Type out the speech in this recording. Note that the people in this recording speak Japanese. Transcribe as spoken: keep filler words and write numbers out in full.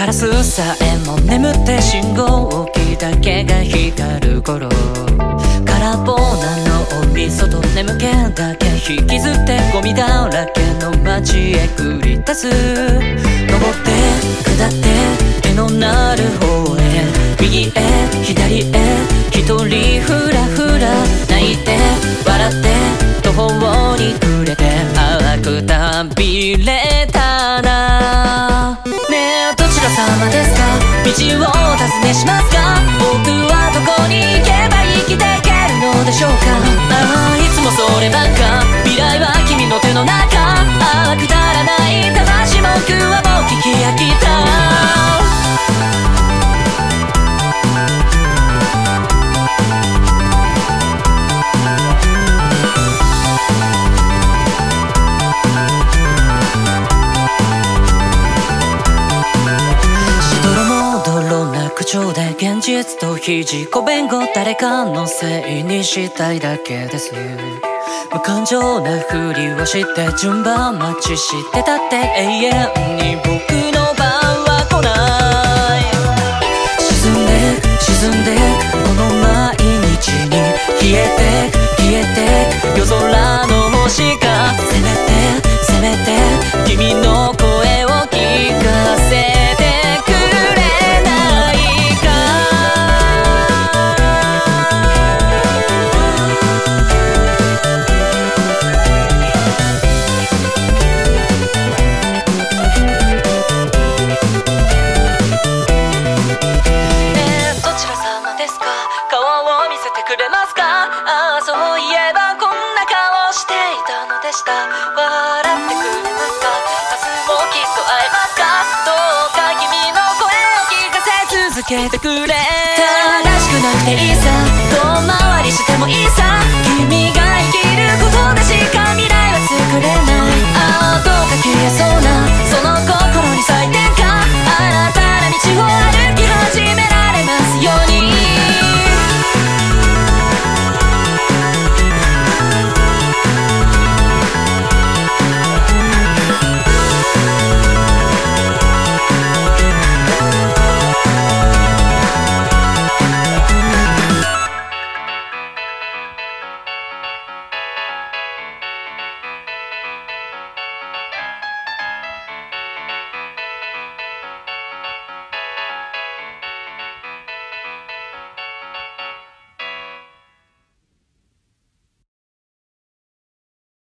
カラスさえも眠って信号機だけが光る頃、空っぽな脳みそと眠気だけ引きずってゴミだらけの街へ繰り出す。登って下って手のなる方へ、右へ左へ一人ふらふら泣いて笑って途方に暮れて、ああくたびれたな。ねえどちら様ですか、道をお尋ねしますか、僕はどこに行けば生きていけるのでしょうか。ああいつもそればっか、未来は君の手の中、ああくだらない魂僕はもう聞き飽きた。口調で現実と非自己弁護、誰かのせいにしたいだけです。無感情なふりをして順番待ちしてたって永遠に僕の番は来ない。沈んで沈んでこの毎日に消えて消えて夜空の星が、せめてせめて君の声を聞かせてくれますか。ああそういえばこんな顔していたのでした。笑ってくれますか、明日もきっと会えますか。どうか君の声を聞かせ続けてくれ。正しくなくていいさ、遠回りしてもいいさ、君が生きることでしか未来は作れない。